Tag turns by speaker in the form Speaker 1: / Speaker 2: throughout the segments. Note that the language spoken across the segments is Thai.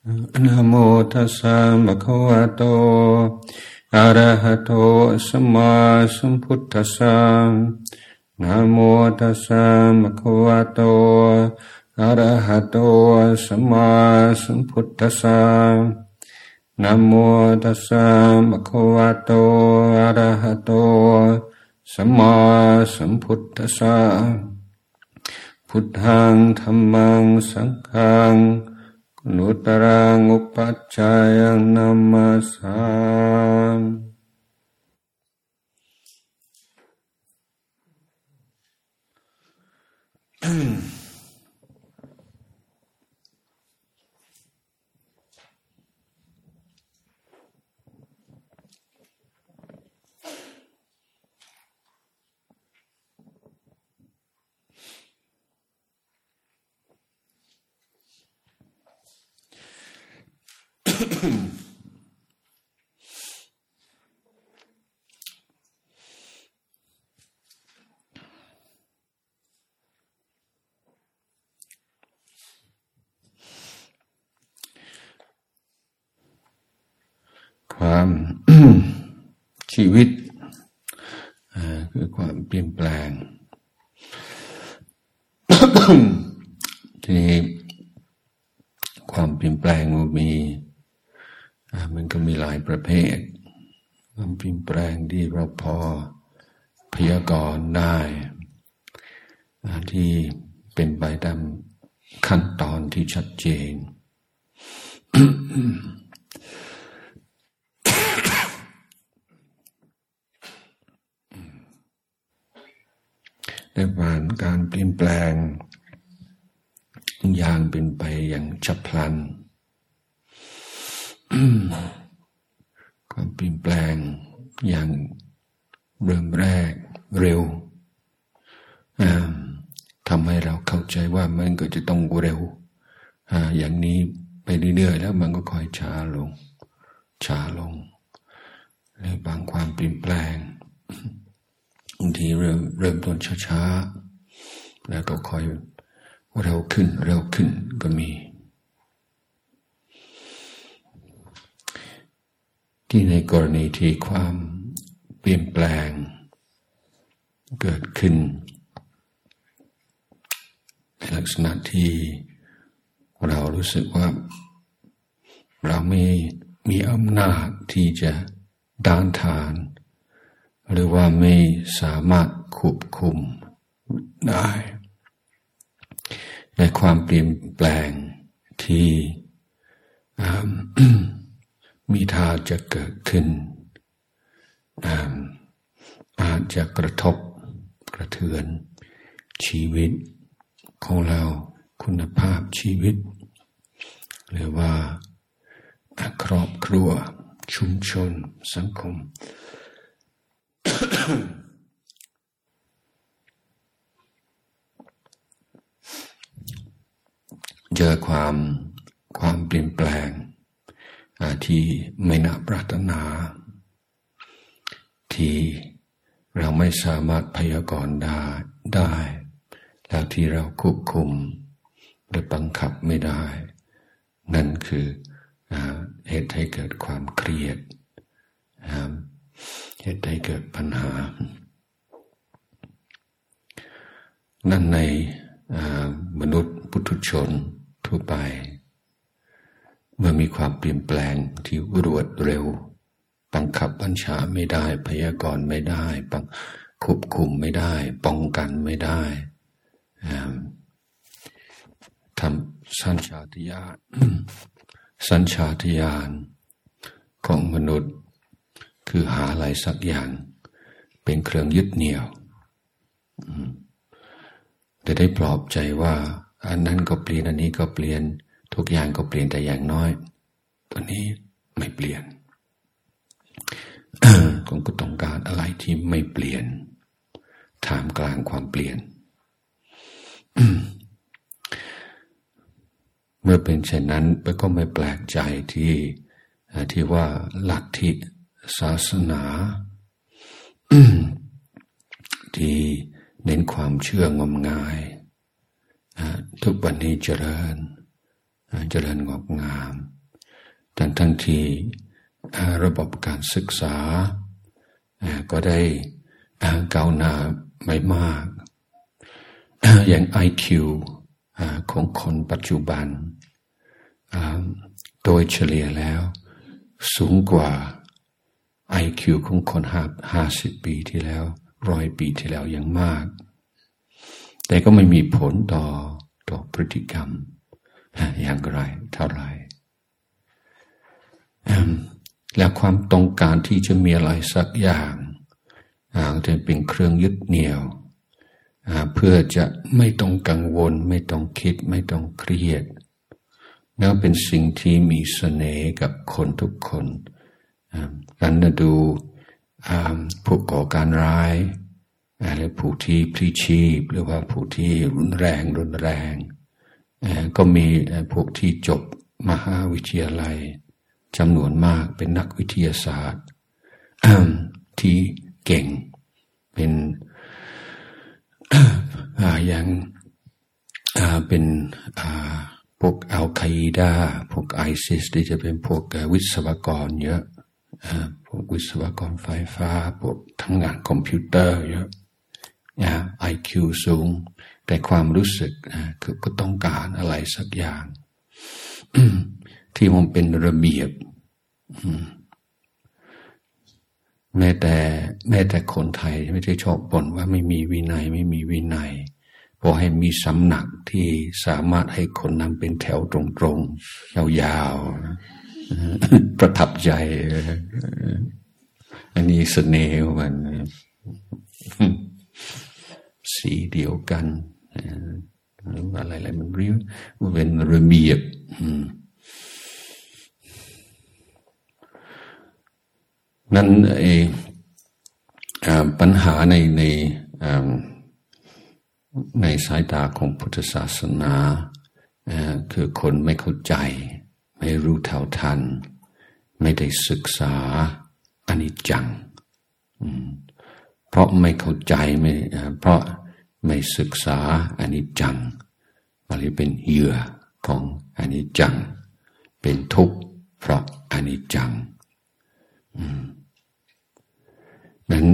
Speaker 1: นะโมตัสสะภะคะวะโตอะระหะโตสัมมาสัมพุทธัสสะนะโมตัสสะภะคะวะโตอะระหะโตสัมมาสัมพุทธัสสะนะโมตัสสะภะคะวะโตอะระหะโตสัมมาสัมพุทธัสสะพุทธังธัมมังสังฆังกุณุตรังอุปัชฌายังนัมมัสสามิความ ชีวิตคือความเปลี่ยนแปลง ทีนี้ความเปลี่ยนแปลงมันก็มีหลายประเภทความเปลี่ยนแปลงที่เราพอพยากรณ์ได้ที่เป็นไปตามขั้นตอนที่ชัดเจน ได้ผ่านการเปลี่ยนแปลงอย่างเป็นไปอย่างฉับพลัน ความเปลี่ยนแปลงอย่างเริ่มแรกเร็วทำให้เราเข้าใจว่ามันก็จะต้องเร็วอย่างนี้ไปเรื่อยๆแล้วมันก็ค่อยช้าลงหรือบางความเปลี่ยนแปลงบางทีเริ่มต้นช้าๆแล้วก็ค่อยเร็วขึ้นก็มีที่ในกรณีที่ความเปลี่ยนแปลงเกิดขึ้นในลักษณะที่เรารู้สึกว่าเราไม่มีอำนาจที่จะต้านทานหรือว่าไม่สามารถควบคุมได้ในความเปลี่ยนแปลงที่มีท่าจะเกิดขึ้นอาจจะกระทบกระเทือนชีวิตของเราคุณภาพชีวิตหรือว่าครอบครัวชุมชนสังคม เจอความเปลี่ยนแปลงที่ไม่น่าปรารถนาที่เราไม่สามารถพยากรณ์ได้แล้วที่เราควบคุมหรือบังคับไม่ได้นั่นคือเหตุให้เกิดความเครียดเหตุให้เกิดปัญหานั่นในมนุษย์ปุถุชนทั่วไปเมื่อมีความเปลี่ยนแปลงที่รวดเร็วบังคับบัญชาไม่ได้พยากรณ์ไม่ได้ควบคุมไม่ได้ป้องกันไม่ได้ทำสัญชาตญาณของมนุษย์คือหาอะไรสักอย่างเป็นเครื่องยึดเหนี่ยวแต่ได้ปลอบใจว่าอันนั้นก็เปลี่ยนอันนี้ก็เปลี่ยนทุกอย่างก็เปลี่ยนแต่อย่างน้อยตัวนี้ไม่เปลี่ยน คงก็ต้องการอะไรที่ไม่เปลี่ยนท่ามกลางความเปลี่ยน เมื่อเป็นเช่นนั้นก็ไม่แปลกใจที่ว่าลัทธิศาสนา ที่เน้นความเชื่องมงายทุกวันนี้เจริญเจริญงอกงามทั้งที่ระบบการศึกษาก็ได้ก้าวหน้าไม่มากอย่าง IQ ของคนปัจจุบันโดยเฉลี่ยแล้วสูงกว่า IQ ของคน50 ปีที่แล้ว100 ปีที่แล้วอย่างมากแต่ก็ไม่มีผลต่อพฤติกรรมอย่างไรเท่าไหร่แล้วความต้องการที่จะมีอะไรสักอย่างจะเป็นเครื่องยึดเหนี่ยวเพื่อจะไม่ต้องกังวลไม่ต้องคิดไม่ต้องเครียดแล้วเป็นสิ่งที่มีเสน่ห์กับคนทุกคนการดูผู้ก่อการร้ายหรือผู้ที่พลีชีพหรือว่าผู้ที่รุนแรงก็มีพวกที่จบมหาวิทยาลัยจำนวนมากเป็นนักวิทยาศาสตร์ที่เก่งเป็นอย่างเป็นพวกอัลไคดาพวกไอซิสที่จะเป็นพวกวิศวกรเยอะพวกวิศวกรไฟฟ้าพวกทำงานคอมพิวเตอร์เยอะIQ สูงแต่ความรู้สึกคือก็ต้องการอะไรสักอย่าง ที่มันเป็นระเบียบแม้แต่คนไทยไม่ได้ชอบบ่นว่าไม่มีวินัยพอให้มีสำนักที่สามารถให้คนนำเป็นแถวตรงๆยาวๆประทับใจอันนี้เสน่ห์มันสีเดียวกันหรืออะไรมันเรียกว่าเป็นระเบียบนั้นปัญหาในสายตาของพุทธศาสนาคือคนไม่เข้าใจไม่รู้เท่าทันไม่ได้ศึกษาอนิจจังเพราะไม่เข้าใจเพราะไม่ศึกษาอนิจจังมันเลยเป็นเหยื่อของอนิจจังเป็นทุกข์เพราะอนิจจังนั้น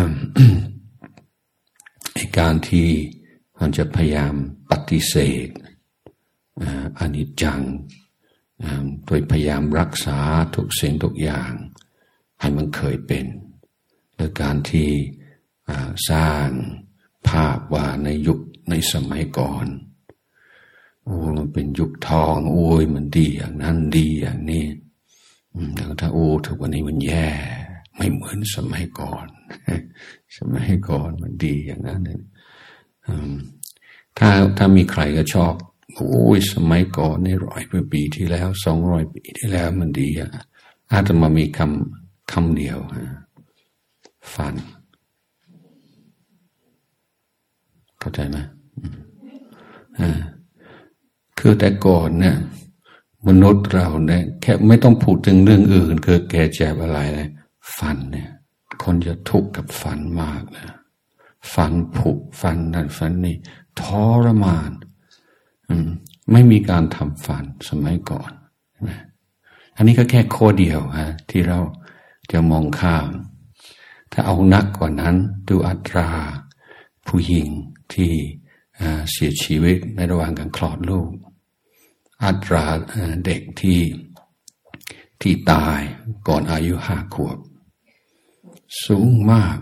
Speaker 1: การที่มันจะพยายามปฏิเสธอนิจจังโดยพยายามรักษาทุกสิ่งทุกอย่างให้มันเคยเป็นโดยการที่สร้างภาพว่าในสมัยก่อนโอ้มันเป็นยุคทองโอ้ยมันดีอย่างนั้นดีอย่างนี้แต่ถ้าโอ้ทุกวันนี้มันแย่ไม่เหมือนสมัยก่อนสมัยก่อนมันดีอย่างนั้นถ้ามีใครก็ชอบโอ้ยสมัยก่อนใน100 ปีที่แล้ว200 ปีที่แล้วมันดีอาจจะมามีคำเดียวฟันเข้าใจไหมคือแต่ก่อนเนี่ยมนุษย์เราเนี่ยแค่ไม่ต้องพูดถึงเรื่องอื่นคือแก่เจ็บอะไรเลยฟันเนี่ยคนจะทุกข์กับฟันมากนะฟันผุฟันนั่นฟันนี่ทรมานไม่มีการทำฟันสมัยก่อนอันนี้ก็แค่ข้อเดียวที่เราจะมองข้ามถ้าเอานักกว่านั้นดูอัตราผู้หญิงที่เสียชีวิตในระหว่างการคลอดลูกอัตราเด็กที่ตายก่อนอายุ5 ขวบสูงมาก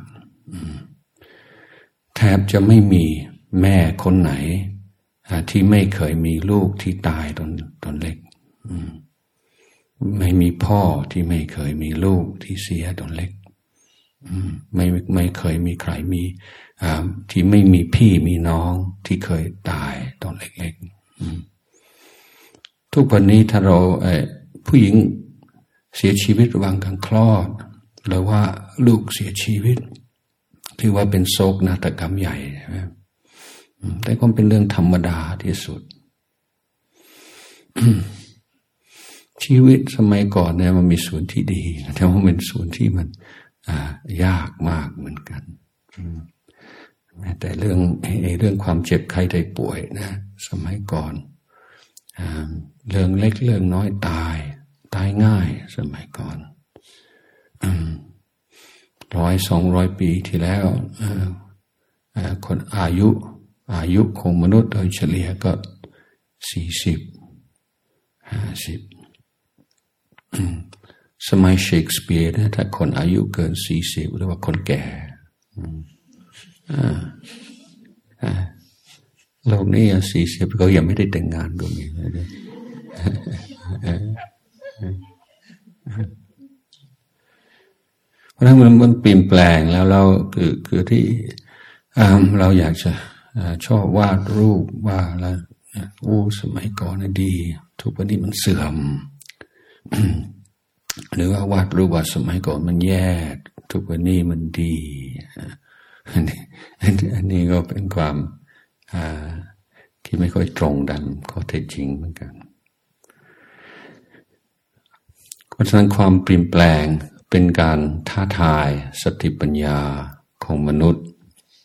Speaker 1: แทบจะไม่มีแม่คนไหนที่ไม่เคยมีลูกที่ตายตอนเล็กไม่มีพ่อที่ไม่เคยมีลูกที่เสียตอนเล็กไม่เคยมีใครมีที่ไม่มีพี่มีน้องที่เคยตายตอนเล็กๆทุกวันนี้ถ้าเราผู้หญิงเสียชีวิตระหว่างการคลอดหรือว่าลูกเสียชีวิตถือว่าเป็นโศกนาฏกรรมใหญ่ใช่ไหมแต่ก็เป็นเรื่องธรรมดาที่สุด ชีวิตสมัยก่อนเนี่ยมันมีส่วนที่ดีแต่ว่าเป็นส่วนที่มันยากมากเหมือนกันแต่เรื่องความเจ็บไข้ได้ป่วยนะสมัยก่อนเรื่องเล็กเรื่องน้อยตายง่ายสมัยก่อน100-200 ปีที่แล้วคนอายุของมนุษย์โดยเฉลี่ยก็40-50สมัยเชคสเปียร์นะถ้าคนอายุเกิน40เรียกว่าคนแก่โลกนี้40เขายังไม่ได้แต่งงานก็มีเลยเพราะฉะนั้นมันเปลี่ยนแปลงแล้วเราคือที่เราอยากจะชอบวาดรูปว่าแล้วสมัยก่อนน่ะดีทุกวันนี้มันเสื่อมหรือว่าวาดรูปว่าสมัยก่อนมันแย่ทุกวันนี้มันดีอันนี้ก็เป็นความที่ไม่ค่อยตรงดันข้อเท็จจริงเหมือนกันเพราะฉะนั้นความเปลี่ยนแปลงเป็นการท้าทายสติปัญญาของมนุษย์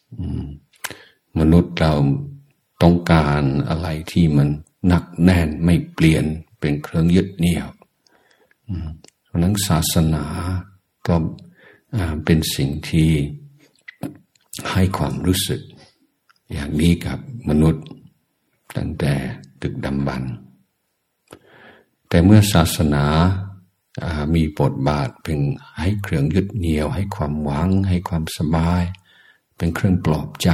Speaker 1: เราต้องการอะไรที่มันหนักแน่นไม่เปลี่ยนเป็นเครื่องยึดเหนี่ยวเพราะนั้นศาสนาก็เป็นสิ่งที่ให้ความรู้สึกอย่างนี้กับมนุษย์ตั้งแต่ดึกดำบรรพ์แต่เมื่อศาสนามีบทบาทเป็นให้เครื่องยึดเหนี่ยวให้ความหวังให้ความสบายเป็นเครื่องปลอบใจ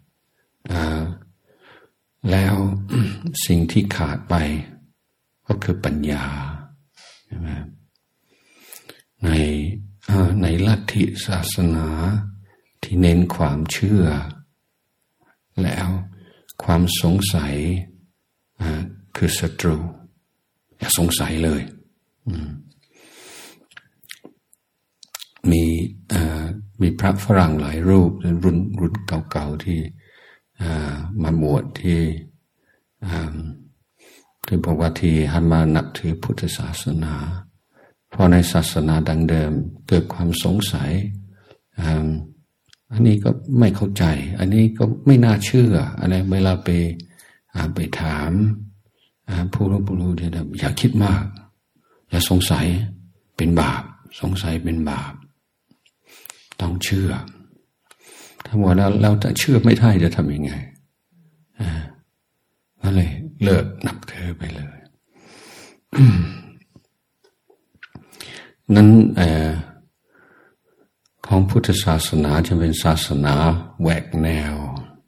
Speaker 1: แล้วสิ่งที่ขาดไปก็คือปัญญาใช่ไหมในลัทธิศาสนาที่เน้นความเชื่อแล้วความสงสัยคือศัตรูอย่าสงสัยเลยมีพระฝรั่งหลายรูปรุ่นเก่าๆที่มาบวชที่บอกว่าที่หันมานับถือพุทธศาสนาเพราะในศาสนาดังเดิมเกิดความสงสัยอันนี้ก็ไม่เข้าใจอันนี้ก็ไม่น่าเชื่ออะไรเวลาไปถามผู้รู้เนี่ยอย่าคิดมากอย่าสงสัยเป็นบาปสงสัยเป็นบาปต้องเชื่อถ้าว่าเราจะเชื่อไม่ได้จะทำยังไงก็เลยเลิกนับถือไปเลยนั้นของพุทธศาสนาจะเป็นศาสนาแหวกแนว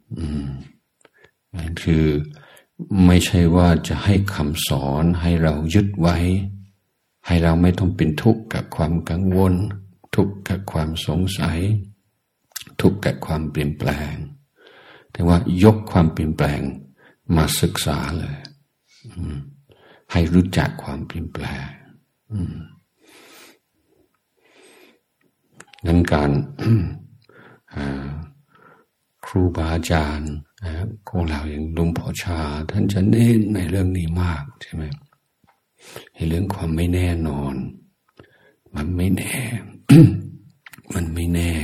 Speaker 1: คือไม่ใช่ว่าจะให้คำสอนให้เรายึดไว้ให้เราไม่ต้องเป็นทุกข์กับความกังวลทุกข์กับความสงสัยทุกข์กับความเปลี่ยนแปลงแต่ว่ายกความเปลี่ยนแปลงมาศึกษาเลยให้รู้จักความเปลี่ยนแปลงงั้นการครูบาอาจารย์ของเราอย่างหลวงพ่อชาท่านจะเน้นในเรื่องนี้มากใช่ไหมในเรื่องความไม่แน่นอนมันไม่แน่ มันไม่แน่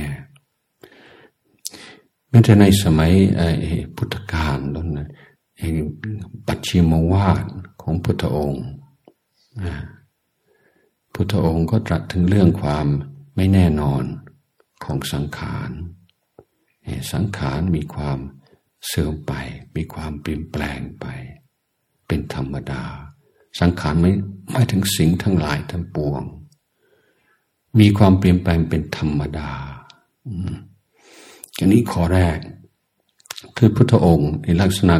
Speaker 1: แม้แต่ในสมัยพุทธกาลนั่นนะปัจฉิมวาทของพุทธองค์พุทธองค์ก็ตรัสถึงเรื่องความไม่แน่นอนของสังขารสังขารมีความเสื่อมไปมีความเปลี่ยนแปลงไปเป็นธรรมดาสังขารไม่หมายถึงสิ่งทั้งหลายทั้งปวงมีความเปลี่ยนแปลงเป็นธรรมดาอันนี้ข้อแรกคือพุทธองค์ในลักษณะ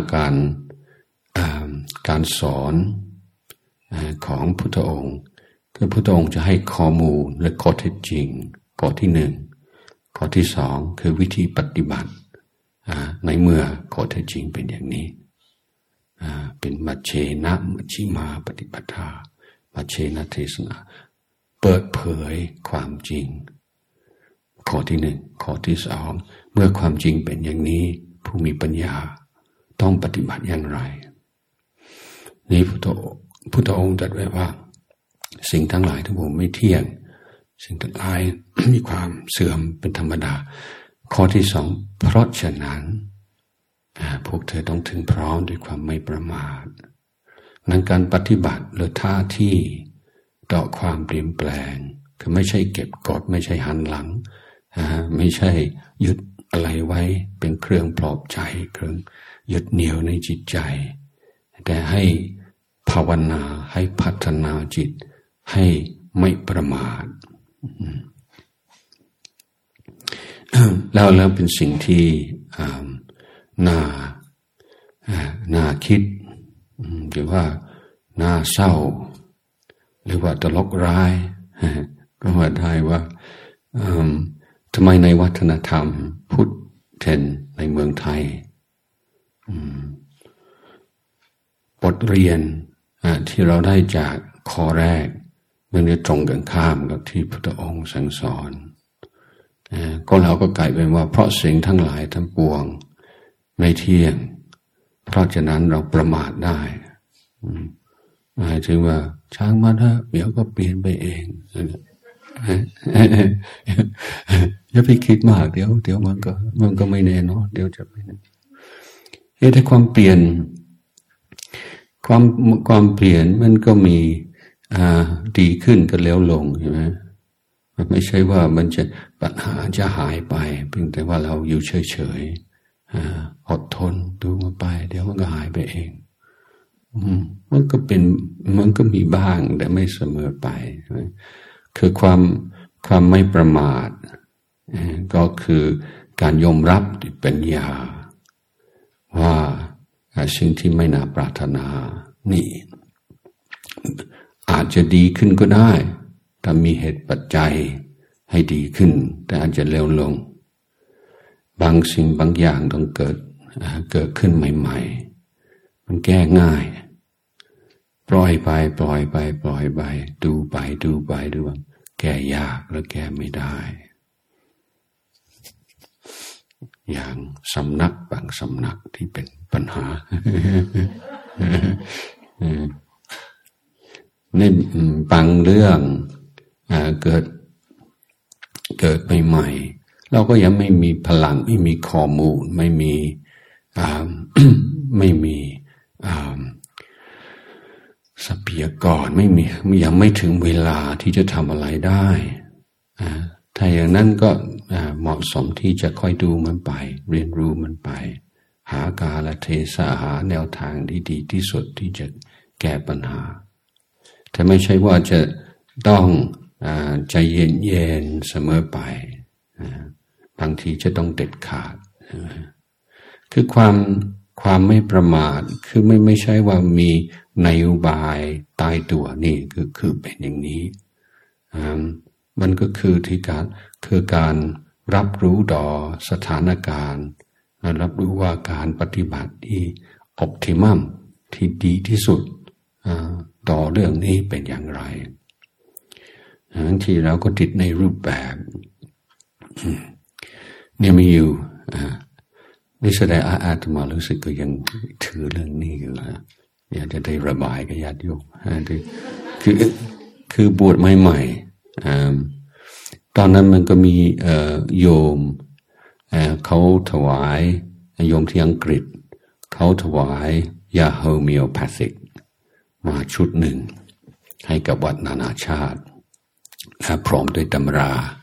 Speaker 1: การสอนของพุทธองค์คือพุทธองค์จะให้ข้อมูลและข้อเท็จจริงข้อที่หนึ่งข้อที่สองคือวิธีปฏิบัติในเมื่อข้อเท็จจริงเป็นอย่างนี้เป็นมัชเชนะมัชฌิมาปฏิปทามัชเชนะเทศนาเปิดเผยความจริงข้อที่หนึ่งข้อที่สองเมื่อความจริงเป็นอย่างนี้ผู้มีปัญญาต้องปฏิบัติอย่างไรนี้พุทธองค์ตรัสไว้ว่าสิ่งทั้งหลายทั้งปวงไม่เที่ยงสิ่งทั้งหลาย มีความเสื่อมเป็นธรรมดาข้อที่สองเพราะฉะนั้นพวกเธอต้องถึงพร้อมด้วยความไม่ประมาทนั้นการปฏิบัติหรือท่าที่ต่อความเปลี่ยนแปลงคือไม่ใช่เก็บกดไม่ใช่หันหลังไม่ใช่ยึดอะไรไว้เป็นเครื่องปลอบใจเครื่องยึดเหนี่ยวในจิตใจแต่ให้ภาวนาให้พัฒนาจิตให้ไม่ประมาทแล้วเป็นสิ่งที่น่าคิดหรือว่าน่าเศร้าหรือว่าตลกร้ายก็ว่าได้ว่าทำไมในวัฒนธรรมพุทธเช่นในเมืองไทยบทเรียนที่เราได้จากข้อแรกมันจะตรงกันข้ามกับที่พระพุทธองค์สั่งสอนก็เราก็กลายเป็นว่าเพราะสิ่งทั้งหลายทั้งปวงไม่เที่ยงเพราะฉะนั้นเราประมาทได้หมายถึงว่าช้างมาถ้าเดี๋ยวก็เปลี่ยนไปเองอย่าไปคิดมากเดี๋ยวมันก็ไม่แน่นอนเดี๋ยวจะไม่แน่แต่ความเปลี่ยนมันก็มีดีขึ้นก็แล้วลงใช่ไหมมันไม่ใช่ว่ามันจะปัญหาจะหายไปเพียงแต่ว่าเราอยู่เฉยๆอดทนดูมันไปเดี๋ยวมันก็หายไปเองมันก็มีบ้างแต่ไม่เสมอไปคือความไม่ประมาทก็คือการยอมรับที่เป็นญาว่าสิ่งที่ไม่น่าปรารถนานี่อาจจะดีขึ้นก็ได้ถ้ามีเหตุปัจจัยให้ดีขึ้นแต่อาจจะเร็วลงบางสิ่งบางอย่างต้องเกิดขึ้นใหม่ๆมันแก้ง่ายปล่อยไปดูไปแก้ยากแล้วแก้ไม่ได้อย่างสำนักบางสำนักที่เป็นปัญหาในบางเรื่องเกิดใหม่ๆเราก็ยังไม่มีพลังไม่มีข้อมูลไม่มีทรัพยากรยังไม่ถึงเวลาที่จะทำอะไรได้ถ้าอย่างนั้นก็เหมาะสมที่จะค่อยดูมันไปเรียนรู้มันไปหากาลเทศะหาแนวทางที่ดีที่สุดที่จะแก้ปัญหาแต่ไม่ใช่ว่าจะต้องใจเย็นเสมอไปบางทีจะต้องเด็ดขาดคือความไม่ประมาทคือไม่ใช่ว่ามีนโยบายตายตัวนี่คือเป็นอย่างนี้มันก็คือการรับรู้ต่อสถานการณ์รับรู้ว่าการปฏิบัติที่ออพติมัมที่ดีที่สุดต่อเรื่องนี้เป็นอย่างไรบางทีเราก็ติดในรูปแบบเนี่ยมีอยู่นี่แสดงอาตมารู้สึกก็ยังถือเรื่องนี้อยู่นะอยากจะได้ระบายกับญาติโยมคือบวชใหม่ๆตอนนั้นมันก็มีโยมเขาถวายโยมที่อังกฤษเขาถวายยาโฮมิโอพาธิกมาชุดหนึ่งให้กับวัดนานาชาติพร้อมด้วยตำรา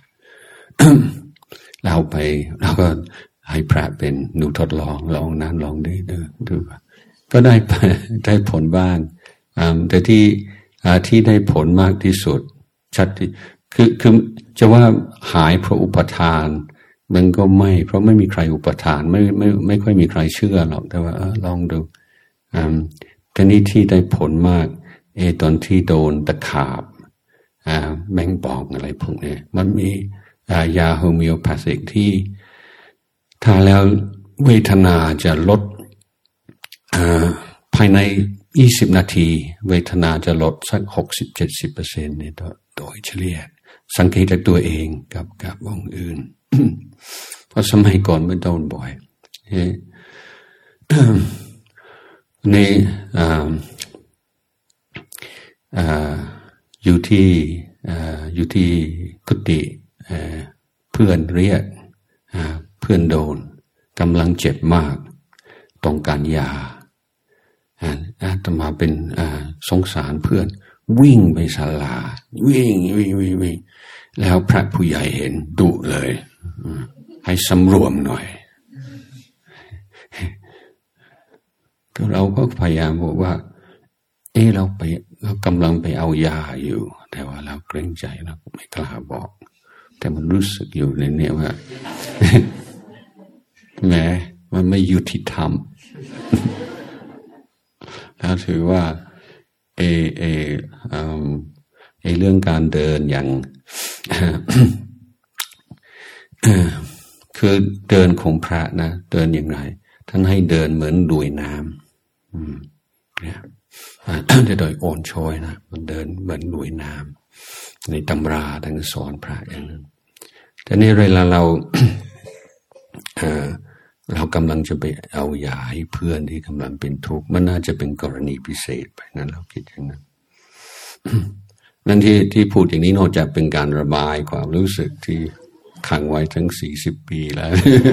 Speaker 1: เราก็ให้พระเป็นหนูทดลองนั้นลองดูก็ได้ผลบ้างแต่ที่ได้ผลมากที่สุดชัดที่คือจะว่าหายเพราะอุปทานมันก็ไม่เพราะไม่มีใครอุปทานไม่ค่อยมีใครเชื่อหรอกแต่ว่าลองดูแต่นี่ที่ได้ผลมากตอนที่โดนตะขาบแมงป่องอะไรพวกนี้มันมียาโฮมิโอพาธิกที่ทานแล้วเวทนาจะลดภายใน20 นาทีเวทนาจะลดสัก 60-70% เนี่ยโดยเฉลี่ยสังเกตจากตัวเองกับวงอื่น เพราะสมัยก่อนไม่โดนบ่อยในอยู่ที่กุฏิเพื่อนเรียกเพื่อนโดนกำลังเจ็บมากต้องการยาอาตมาเป็นสงสารเพื่อนวิ่งไปศาลาวิ่งแล้วพระผู้ใหญ่เห็นดุเลยให้สำรวมหน่อยก็เราก็พยายามบอกว่าเรากำลังไปเอายาอยู่แต่ว่าเราเกรงใจเราไม่กล้าบอกแต่มันรู้สึกอยู่ในนี้ว่าแม้มันไม่ยุติธรรมแล้วถือว่าเรื่องการเดินอย่าง คือเดินของพระนะเดินอย่างไรท่านให้เดินเหมือนลุยน้ำเนี่ยจะโดยโอนโชยนะมันเดินเหมือนลุยน้ำในตำราท่านสอนพระอย่างนั้นแต่นี่เวลาเรา เรากำลังจะไปเอายาให้เพื่อนที่กำลังเป็นทุกข์มันน่าจะเป็นกรณีพิเศษไปนั้นเราคิดอย่างนั้น นั่นที่พูดอย่างนี้นอกจากเป็นการระบายความรู้สึกที่ขังไว้ทั้ง40 ปีแล้ว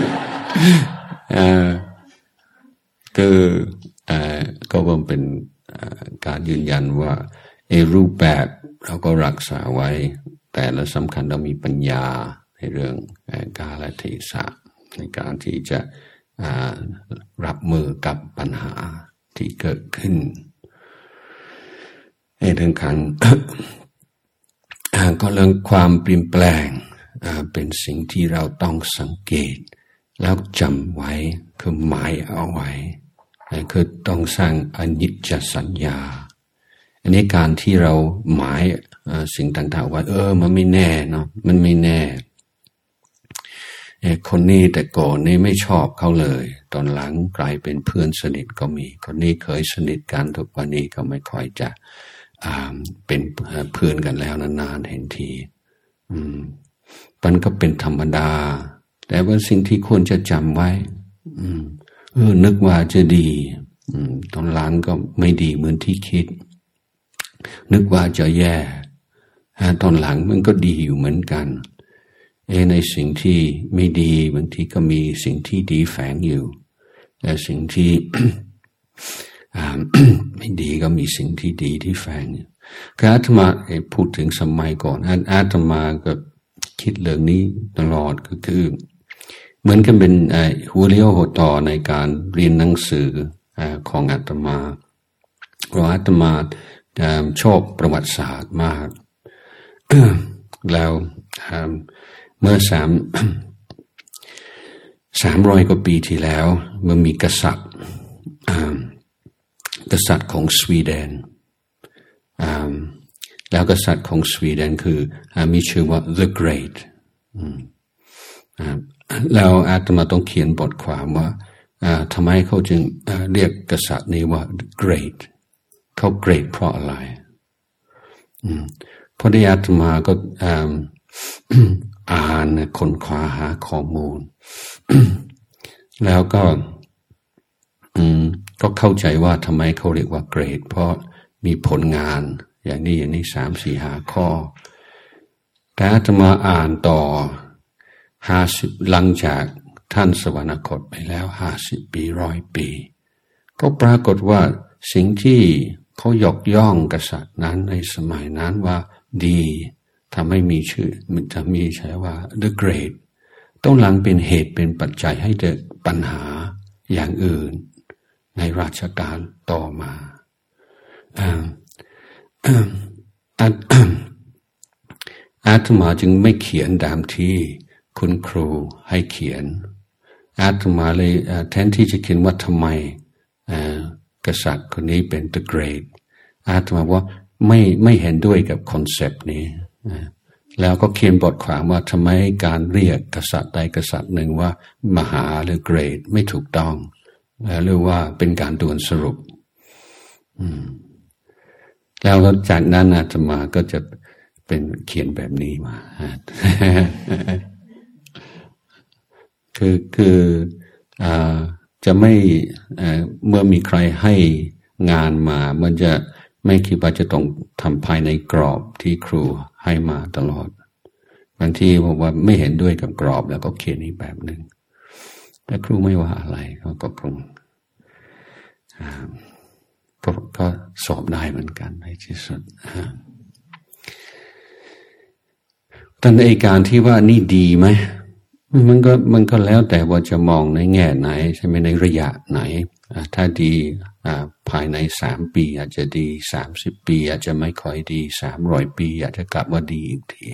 Speaker 1: ก็เป็นการยืนยันว่ารูปแบบเราก็รักษาไว้แต่ละสำคัญเรามีปัญญาในเรื่องกาลเทศะในการที่จะรับมือกับปัญหาที่เกิดขึ้นในเรื่องการ ก็เรื่องความเปลี่ยนแปลงเป็นสิ่งที่เราต้องสังเกตแล้วจำไว้คือหมายเอาไว้คือต้องสร้างอนิจจสัญญาอันนี้การที่เราหมายสิ่งต่างๆว่ามันไม่แน่เนาะมันไม่แน่คนนี้แต่ก่อนนี่ไม่ชอบเขาเลยตอนหลังกลายเป็นเพื่อนสนิทก็มีคนนี้เคยสนิทกันทุกวันนี้ก็ไม่ค่อยจะเป็นเพื่อนกันแล้วนานๆเห็นทีมันก็เป็นธรรมดาแต่ว่าสิ่งที่ควรจะจำไว้นึกว่าจะดีตอนหลังก็ไม่ดีเหมือนที่คิดนึกว่าจะแย่ตอนหลังมันก็ดีอยู่เหมือนกันในสิ่งที่ไม่ดีบางทีก็มีสิ่งที่ดีแฝงอยู่แต่สิ่งที่ ไม่ดีก็มีสิ่งที่ดีที่แฝงอยู่คืออาตมาพูดถึงสมัยก่อนอาตมาก็คิดเรื่องนี้ตลอดก็คือเหมือนกันเป็นหัวเลี้ยวหัวต่อในการเรียนหนังสือของอาตมาเพราะอาตมาชอบประวัติศาสตร์มาก แล้วเมื่อ300 กว่าปีที่แล้วมันมีกษัตริย์ของสวีเดนแล้วกษัตริย์ของสวีเดนคือมีชื่อว่า The Great แล้วอาตมาต้องเขียนบทความว่าทำไมเขาจึงเรียกกษัตริย์นี้ว่า Great เขา Great เพราะอะไรเพราะที่อาตมาก็อ่านค้นคว้าหาข้อมูล แล้วก็เข้าใจว่าทำไมเขาเรียกว่า Great เพราะมีผลงานอย่างนี้3, 4, 5 ข้อแต่อาตมาอ่านต่อ50หลังจากท่านสวรรคตไปแล้ว50 ปี100 ปีก็ปรากฏว่าสิ่งที่เขายกย่องกษัตริย์นั้นในสมัยนั้นว่าดีทำให้มีชื่อมันจะมีใช้ว่า The Great ต้องหลังเป็นเหตุเป็นปัจจัยให้เกิดปัญหาอย่างอื่นในราชการต่อมาอาตมาจึงไม่เขียนตามที่คุณครูให้เขียนอาตมาเลยแทนที่จะเขียนว่าทำไมกษัตริย์คนนี้เป็น The Great อาตมาว่าไม่เห็นด้วยกับคอนเซปต์นี้แล้วก็เขียนบทความว่าทำไมการเรียกกษัตริย์ใดกษัตริย์หนึ่งว่ามหาหรือ Great ไม่ถูกต้องหรือว่าเป็นการด่วนสรุปแล้วจากนั้นอาตมาก็จะเป็นเขียนแบบนี้มา คือจะไม่เมื่อมีใครให้งานมามันจะไม่คิดว่าจะต้องทำภายในกรอบที่ครูให้มาตลอดบางทีบอกว่าไม่เห็นด้วยกับกรอบแล้วก็เขียนอีกแบบหนึ่งแต่ครูไม่ว่าอะไรเขาก็คง
Speaker 2: ก็สอบได้เหมือนกันในที่สุดแต่ในการที่ว่านี่ดีไหมมันก็แล้วแต่ว่าจะมองในแง่ไหนใช่ไหมในระยะไหนถ้าดีภายใน3 ปีอาจจะดี30 ปีอาจจะไม่ค่อยดี300 ปีอาจจะกลับว่าดีอีกที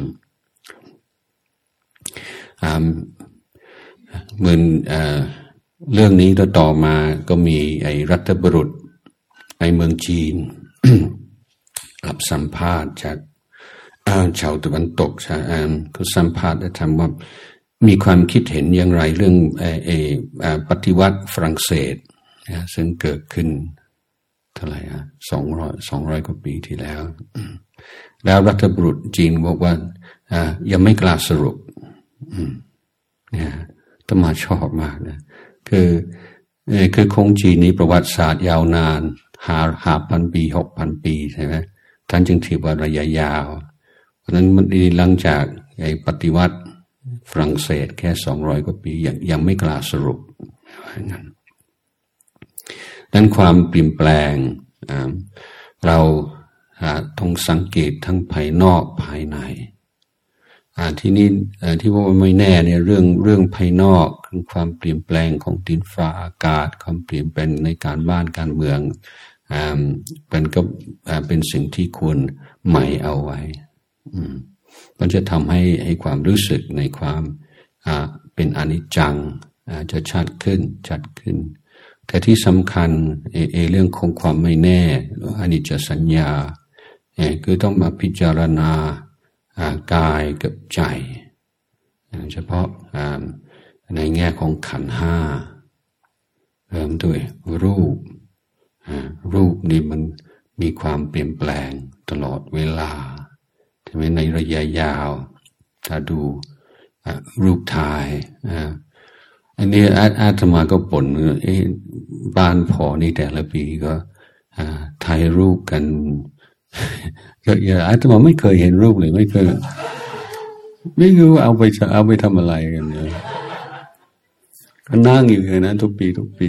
Speaker 2: เหมือนเรื่องนี้ต่อมาก็มีไอ้รัฐบุรุษในเมืองจีน รับสัมภาษณ์จากชาวตะวันตกเขาสัมภาษณ์ถามว่ามีความคิดเห็นอย่างไรเรื่องปฏิวัติฝรั่งเศสซึ่งเกิดขึ้นเท่าไหร่200 กว่าปีที่แล้วแล้วรัฐบุรุษจีนบอกว่ายังไม่กล้าสรุปต้องมาชอบมากนะคือคงจีนนี้ประวัติศาสตร์ยาวนาน5,000 ปี6,000 ปีใช่ไหมท่านจึงถือว่าระยะยาวเพราะนั้นมันหลังจากไอ้ปฏิวัติฝรั่งเศสแค่200 กว่าปียังไม่กล้าสรุปงั้นดังนั้นความเปลี่ยนแปลงเราต้องสังเกตทั้งภายนอกภายในที่นี่ที่ว่าไม่แน่เนี่ยเรื่องภายนอกความเปลี่ยนแปลงของดินฟ้าอากาศความเปลี่ยนแปลงในการบ้านการเมืองมันก็เป็นสิ่งที่ควรหมายเอาไว้มันจะทำให้ความรู้สึกในความเป็นอนิจจังจะชัดขึ้นแต่ที่สำคัญเรื่องของความไม่แน่อนิจจสัญญาคือต้องมาพิจารณากายกับใจเฉพาะในแง่ของขันธ์ห้าเริ่มด้วยรูปนี่มันมีความเปลี่ยนแปลงตลอดเวลาใช่ไหมในระยะยาวถ้าดูรูปถ่ายอันนี้อาตมาก็บ่นบ้านพอนี่แต่ละปีก็ถ่ายรูปกันก็อาตมาไม่เคยเห็นรูปเลยไม่รู้เอาไปทำอะไรกันเนี่ยก็นั่งอยู่อย่างนั้นทุกปี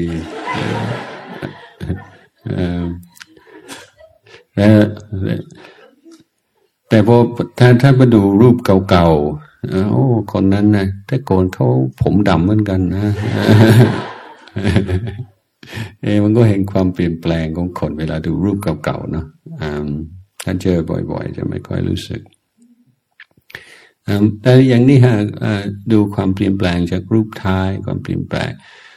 Speaker 2: แต่พอถ้ามาดูรูปเก่าๆโอ้คนนั้นนะแต่ก่อนเขาผมดำเหมือนกันนะมันก็เห็นความเปลี่ยนแปลงของคนเวลาดูรูปเก่าๆเนาะถ้าเจอบ่อยๆจะไม่ค่อยรู้สึกแต่อย่างนี้ฮะดูความเปลี่ยนแปลงจากรูปท้ายความเปลี่ยนแปลง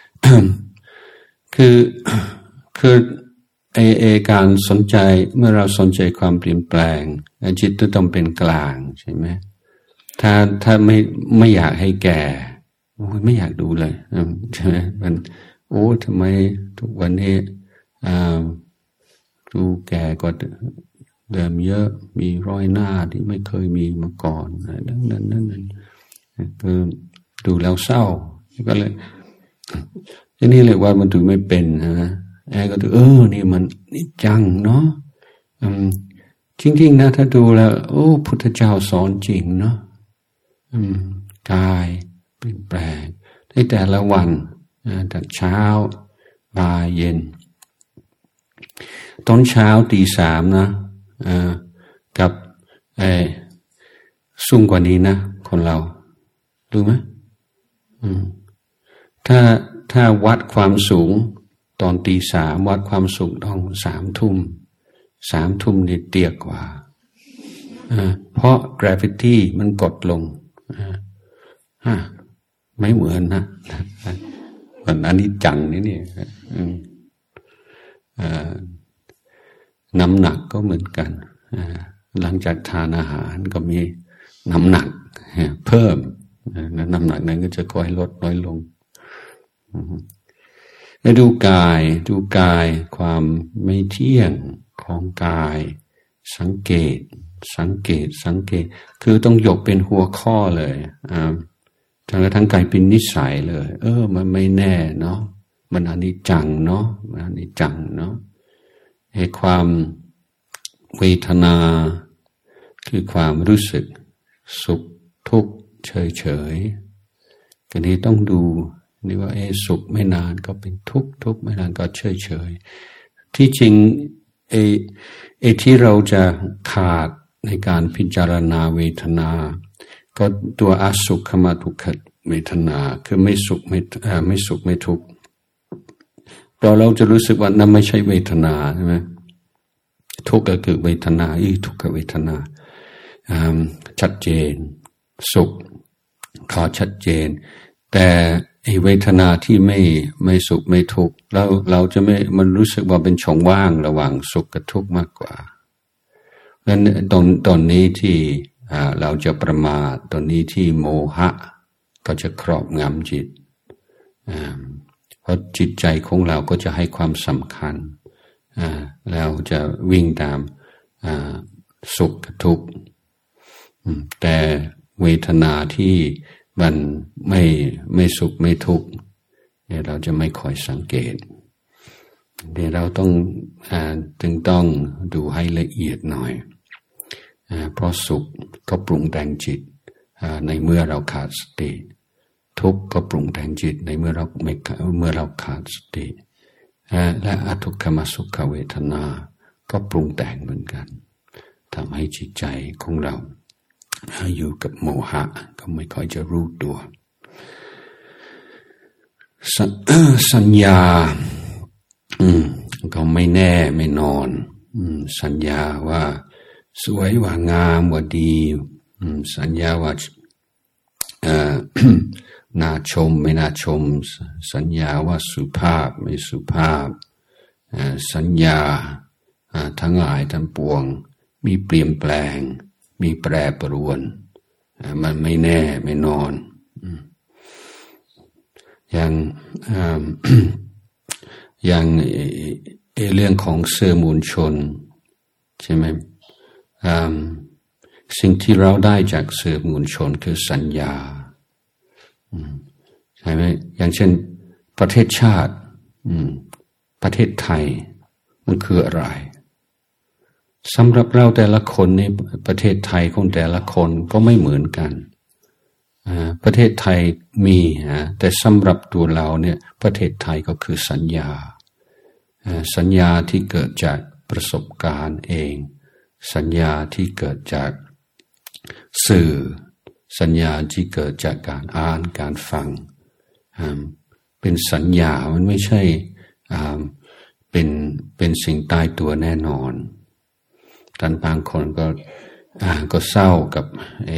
Speaker 2: คือการสนใจเมื่อเราสนใจความเปลี่ยนแปลงจิตต้องเป็นกลางใช่ไหมถ้าไม่อยากให้แก่ไม่อยากดูเลยใช่ไหมมันทำไมทุกวันนี้ดูแก่กว่าเดิมเยอะมีรอยหน้าที่ไม่เคยมีมาก่อนนั่นคือดูแล้วเศร้าก็เลยทีนี้เลยว่ามันดูไม่เป็นนะก็ดูนี่มันนี่จังเนาะจริงๆนะถ้าดูแล้วพุทธเจ้าสอนจริงเนาะกายเปลี่ยนแปลงในแต่ละวันจากเช้าบ่ายเย็นตอนเช้าตี3นะกับสูงกว่านี้นะคนเรารู้ไหมถ้าวัดความสูงตอนตี3วัดความสูงต้อง3 ทุ่ม3 ทุ่มนี่เตี้ยกว่าเพราะ gravity มันกดลงไม่เหมือนนะมันอันนี้จังนี่น้ำหนักก็เหมือนกันหลังจากทานอาหารก็มีน้ำหนักเพิ่มน้ำหนักนั้นก็จะค่อยลดน้อยลงแล้วดูกายความไม่เที่ยงของกายสังเกตคือต้องยกเป็นหัวข้อเลยทั้งกายเป็นนิสัยเลยมันไม่แน่เนาะมันอนิจจังเนาะให้ความเวทนาคือความรู้สึกสุขทุกข์เฉยก็นี้ต้องดูนี่ว่าสุขไม่นานก็เป็นทุกข์ไม่นานก็เฉยที่จริงที่เราจะขาดในการพิจารณาเวทนาก็ตัวอสุขมาทุกขเวทนาคือไม่สุขไม่ทุกข์เราจะรู้สึกว่านั่นไม่ใช่เวทนาใช่ไหมทุกข์ก็คือเวทนาทุกขเวทนาชัดเจนสุขก็ชัดเจนแต่เวทนาที่ไม่สุขไม่ทุกข์เราจะไม่มันรู้สึกว่าเป็นช่องว่างระหว่างสุขกับทุกข์มากกว่าดังนั้นตอนนี้ที่เราจะประมาทตอนนี้ที่โมหะก็จะครอบงำจิตเพราะจิตใจของเราก็จะให้ความสำคัญเราจะวิ่งตามสุขกับทุกข์แต่เวทนาที่มันไม่สุขไม่ทุกข์เนี่ยเราจะไม่ค่อยสังเกตเดี๋ยวเราต้องดูให้ละเอียดหน่อยเพราะสุขก็ปรุงแต่งจิตในเมื่อเราขาดสติทุกข์ก็ปรุงแต่งจิตในเมื่อเราขาดสติและอทุกขมสุขเวทนาก็ปรุงแต่งเหมือนกันทำให้จิตใจของเราอยู่กับโมหะก็ไม่ค่อยจะรู้ตัวสัญญาก็ไม่แน่ไม่นอนสัญญาว่าสวยว่างามว่าดีสัญญาว่าน่าชมไม่น่าชมสัญญาว่าสุภาพไม่สุภาพสัญญาทั้งหลายทั้งปวงมีเปลี่ยนแปลงมีแปรปรวนมันไม่แน่ไม่นอนอย่างเรื่องของสื่อมวลชนใช่ไหมสิ่งที่เราได้จากสื่อมวลชนคือสัญญาใช่ไหมอย่างเช่นประเทศชาติประเทศไทยมันคืออะไรสำหรับเราแต่ละคนในประเทศไทยของแต่ละคนก็ไม่เหมือนกันประเทศไทยมีแต่สำหรับตัวเราเนี่ยประเทศไทยก็คือสัญญาที่เกิดจากประสบการณ์เองสัญญาที่เกิดจากสื่อสัญญาที่เกิดจากการอ่านการฟังเป็นสัญญามันไม่ใช่เป็นสิ่งตายตัวแน่นอนท่านบางคนก็เศร้ากับ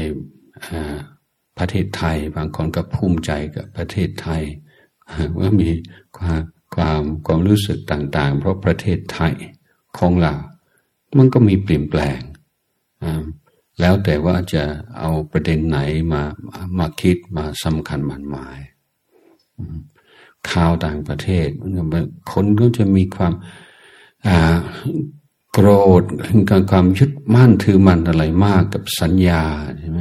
Speaker 2: ประเทศไทยบางคนก็ภูมิใจกับประเทศไทยว่ามีความรู้สึกต่างๆเพราะประเทศไทยของเรามันก็มีเปลี่ยนแปลงแล้วแต่ว่าจะเอาประเด็นไหนมาคิดมาสำคัญมันหมายข่าวต่างประเทศคนก็จะมีความโกรธความยึดมั่นถือมั่นอะไรมากกับสัญญาใช่ไหม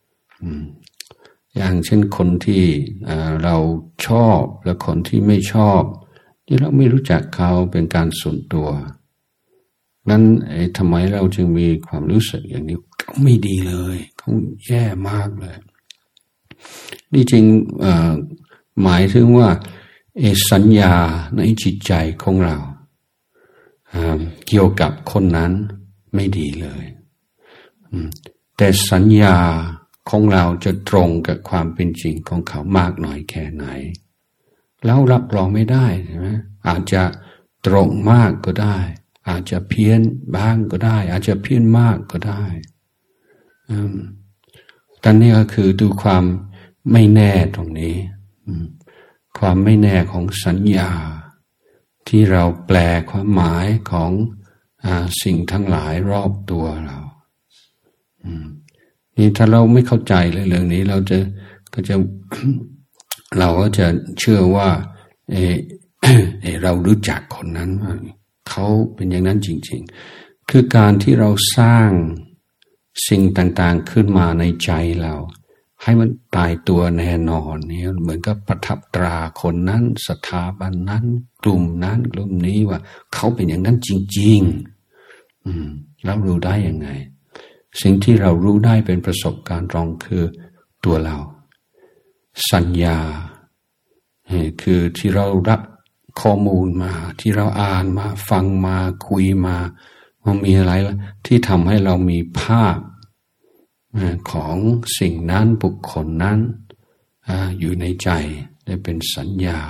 Speaker 2: อย่างเช่นคนที่เราชอบและคนที่ไม่ชอบที่เราไม่รู้จักเขาเป็นการส่วนตัวนั้นทำไมเราจึงมีความรู้สึกอย่างนี้เขาไม่ดีเลยเขาแย่มากเลยนี่จริงหมายถึงว่าสัญญาในจิตใจของเราเกี่ยวกับคนนั้นไม่ดีเลยแต่สัญญาของเราจะตรงกับความเป็นจริงของเขามากน้อยแค่ไหนแล้วรับรองไม่ได้ใช่ไหมอาจจะตรงมากก็ได้อาจจะเพี้ยนบ้างก็ได้อาจจะเพี้ยนมากก็ได้ตอนนี้ก็คือดูความไม่แน่ตรงนี้ความไม่แน่ของสัญญาที่เราแปลความหมายของสิ่งทั้งหลายรอบตัวเรานี่ถ้าเราไม่เข้าใจเลยเรื่องนี้เราก็จะเชื่อว่าเรารู้จักคนนั้นว่าเขาเป็นอย่างนั้นจริงๆคือการที่เราสร้างสิ่งต่างๆขึ้นมาในใจเราให้มันตายตัวแน่นอนนี่เหมือนกับประทับตราคนนั้นสถาบันนั้นกลุ่มนั้นกลุ่มนี้ว่าเขาเป็นอย่างนั้นจริงๆเรารู้ได้ยังไงสิ่งที่เรารู้ได้เป็นประสบการณ์ตรงคือตัวเราสัญญาคือที่เรารับข้อมูลมาที่เราอ่านมาฟังมาคุยมามันมีอะไรที่ทำให้เรามีภาพของสิ่งนั้นบุคคลนั้นอยู่ในใจได้เป็นสัญญา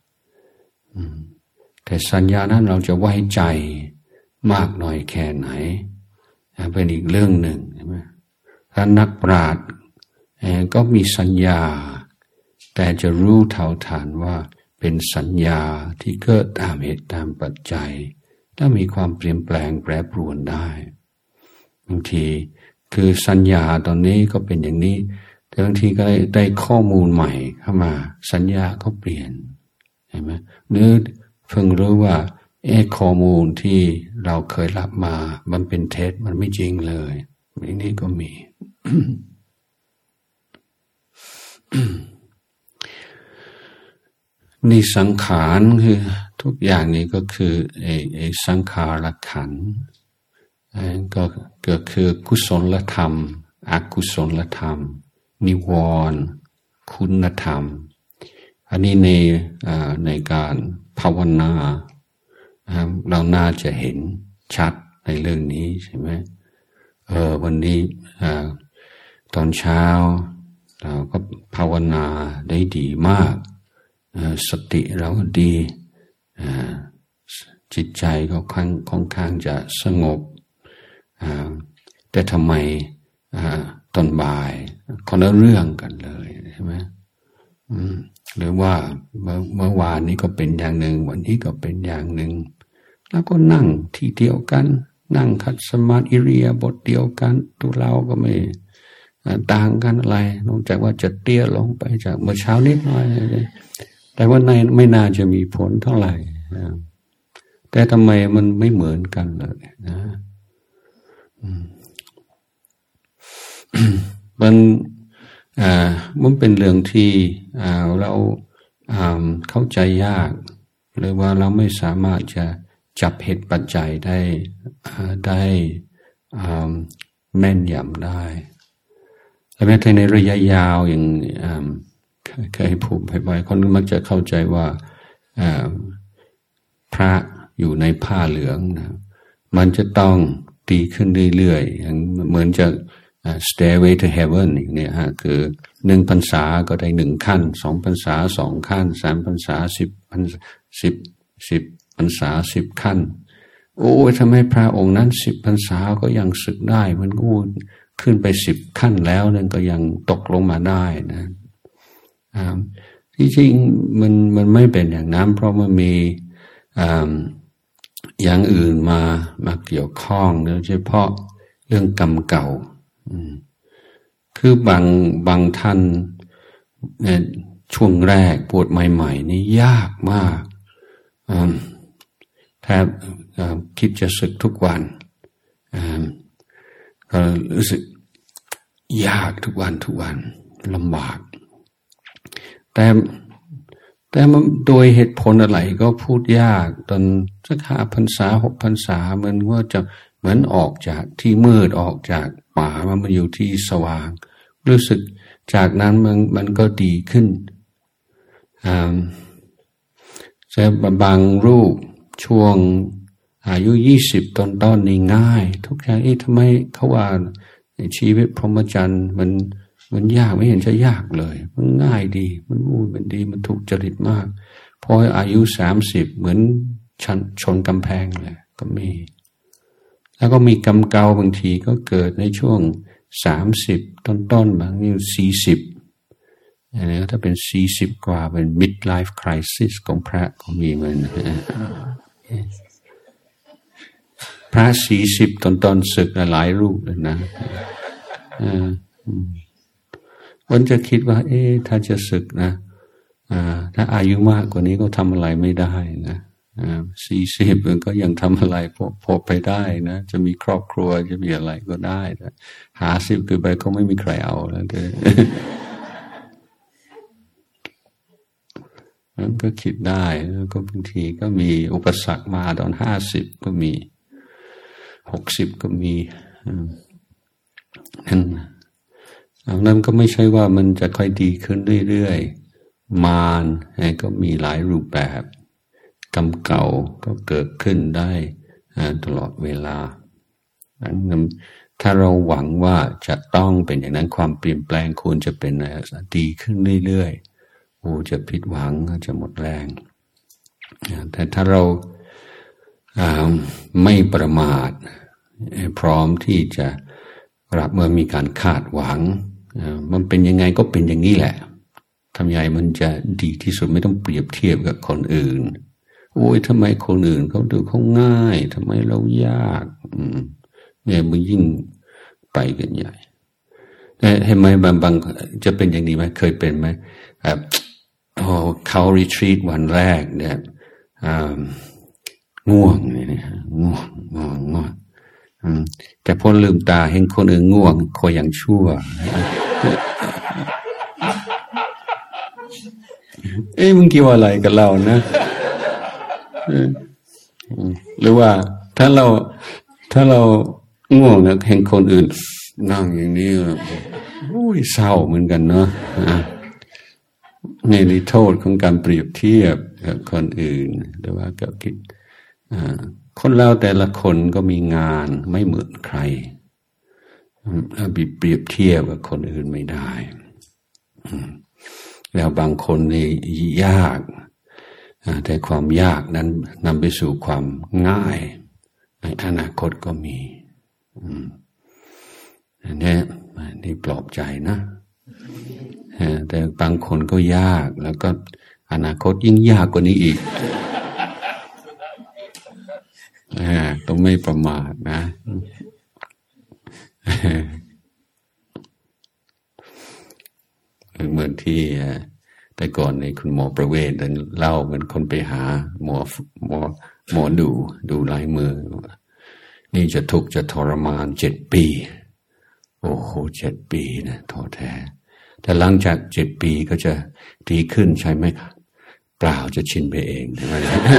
Speaker 2: แต่สัญญานั้นเราจะไว้ใจมากน้อยแค่ไหนเป็นอีกเรื่องหนึ่งใช่ไหมถ้านักปราชญ์ก็มีสัญญาแต่จะรู้เท่าทันว่าเป็นสัญญาที่เกิดตามเหตุตามปัจจัยและมีความเปลี่ยนแปลงแปรปรวนได้บางทีคือสัญญาตอนนี้ก็เป็นอย่างนี้แต่บางทีก็ได้ข้อมูลใหม่เข้ามาสัญญาก็เปลี่ยนเห็นไหมหรือเพิ่งรู้ว่าข้อมูลที่เราเคยรับมามันเป็นเท็จมันไม่จริงเลยอย่างนี้ก็มี นี่สังขารคือทุกอย่างนี้ก็คือสังขารขันธ์ก็คือกุศลธรรมอกุศลธรรมนิวรณ์คุณธรรมอันนี้ในการภาวนาเราน่าจะเห็นชัดในเรื่องนี้ใช่ไหมวันนี้ตอนเช้าเราก็ภาวนาได้ดีมากสติเราดีจิตใจก็ค่อนข้างจะสงบแต่ทำไมตอนบ่ายคนละเรื่องกันเลยใช่ไหมหรือว่าเมื่อวานนี้ก็เป็นอย่างหนึ่งวันนี้ก็เป็นอย่างหนึ่งแล้วก็นั่งที่เดียวกันนั่งคัดสมาธิอิริยาบถเดียวกันตัวเราก็ไม่ต่างกันอะไรนอกจากว่าจะเตี้ยลงไปจากเมื่อเช้านิดหน่อยแต่ว่าไม่น่าจะมีผลเท่าไหร่แต่ทำไมมันไม่เหมือนกันเลยนะมันเป็นเรื่องที่เราเข้าใจยากหรือว่าเราไม่สามารถจะจับเหตุปัจจัยได้แม่นยำได้แต่แม้แต่ในระยะยาวอย่างเคยพูดบ่อยๆคนมักจะเข้าใจว่าพระอยู่ในผ้าเหลืองนะมันจะต้องดีขึ้นเรื่อยๆเหมือนจะStairway to Heaven อีกเนี่ยฮะคือ1 พรรษาก็ได้1 ขั้น2 พรรษา2 ขั้น3 พรรษา10 พรรษา10 ขั้นโอ้ยทำไมพระองค์นั้น10 พรรษาก็ยังสึกได้มันก็ขึ้นไป10 ขั้นแล้วนั่นก็ยังตกลงมาได้นะที่จริงมันไม่เป็นอย่างนั้นเพราะมันมีอย่างอื่นมาเกี่ยวข้องโดยเฉพาะเรื่องกรรมเก่าคือบางท่านช่วงแรกบวชใหม่ๆนี่ยากมากแทบคิดจะศึกทุกวันก็รู้สึกยากทุกวันลำบากแต่มันโดยเหตุผลอะไรก็พูดยากตอนสัก5 พรรษา6 พรรษามันว่าจะเหมือนออกจากที่มืดออกจากป่ามาอยู่ที่สว่างรู้สึกจากนั้นมันก็ดีขึ้นแต่บางรูปช่วงอายุ20 ต้นนี่ง่ายทุกอย่างทำไมเขาว่าชีวิตพรหมจรรย์มันยากไม่เห็นจะยากเลยมันง่ายดีมันดีมันถูกจริตมากพออายุ30เหมือนชนกำแพงเลยก็มีแล้วก็มีกรรมเก่าบางทีก็เกิดในช่วง30 ต้นบางที40อย่างนี้ถ้าเป็น40 กว่าเป็น midlife crisis ของพระก็มีเหมือนพระ40 ต้นศึกหลายรูปเลยนะวันจะคิดว่าถ้าจะศึกนะถ้าอายุมากกว่านี้ก็ทำอะไรไม่ได้นะ40มันก็ยังทำอะไรพอไปได้นะจะมีครอบครัวจะมีอะไรก็ได้แต่50คือไปก็ไม่มีใครเอาแล้วมันก็คิดได้แล้วก็บางทีก็มีอุปสรรคมาตอน50ก็มี60ก็มีนั่นก็ไม่ใช่ว่ามันจะค่อยดีขึ้นเรื่อยๆมารก็มีหลายรูปแบบกรรมเก่าก็เกิดขึ้นได้ตลอดเวลาถ้าเราหวังว่าจะต้องเป็นอย่างนั้นความเปลี่ยนแปลงควรจะเป็นดีขึ้นเรื่อยๆโอ้จะผิดหวังจะหมดแรงแต่ถ้าเราไม่ประมาทพร้อมที่จะรับเมื่อมีการคาดหวังมันเป็นยังไงก็เป็นอย่างนี้แหละทำยังไงมันจะดีที่สุดไม่ต้องเปรียบเทียบกับคนอื่นโอ้ยทำไมคนอื่นเขาดูเขาง่ายทำไมเรายากเนี่ยมันยิ่งไปกันใหญ่เห็นไหมบางจะเป็นอย่างนี้ไหมเคยเป็นไหมเขารีทรีตวันแรกเนี่ยง่วงเนี่ยง่วงแต่พอลืมตาเห็นคนอื่นง่วงคอยอย่างชั่วมึงเกี่ยวอะไรกับเรานะหรือว่าถ้าเราง่วงนะเห็นคนอื่นนั่งอย่างนี้โอ้ยเศร้าเหมือนกันเนาะนี่โทษของการเปรียบเทียบกับคนอื่นหรือว่ากับกิจคนเราแต่ละคนก็มีงานไม่เหมือนใครเปรียบเทียบกับคนอื่นไม่ได้แล้วบางคนนี่ยากแต่ความยากนั้นนำไปสู่ความง่ายในอนาคตก็มีนี่ปลอบใจนะแต่บางคนก็ยากแล้วก็อนาคตยิ่งยากกว่านี้อีกต้องไม่ประมาทนะเหมือนที่แต่ก่อนในคุณหมอประเวศเล่าเหมือนคนไปหาหมอดูลายมือนี่จะทุกข์จะทรมาน7 ปีโอ้โห7 ปีนะท้อแท้แต่หลังจาก7 ปีก็จะดีขึ้นใช่ไหมครับเปล่าจะชินไปเองใช่ไหม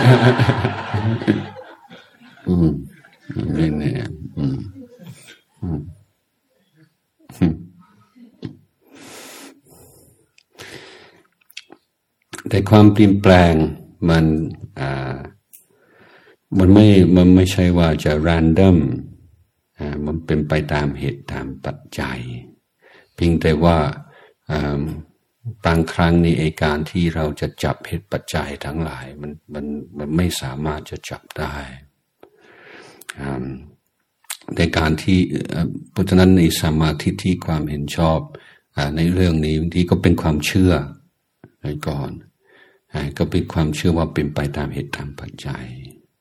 Speaker 2: นี่เนี่ยแต่ความเปลี่ยนแปลงมันไม่ใช่ว่าจะ random มันเป็นไปตามเหตุตามปัจจัยเพียงแต่ว่าบางครั้งในการที่เราจะจับเหตุปัจจัยทั้งหลายมันไม่สามารถจะจับได้ในการที่เพราะฉะนั้นในสัมมาทิฏฐิความเห็นชอบในเรื่องนี้บางทีก็เป็นความเชื่อในก่อนก็เป็นความเชื่อว่าเป็นไปตามเหตุตามปัจจัย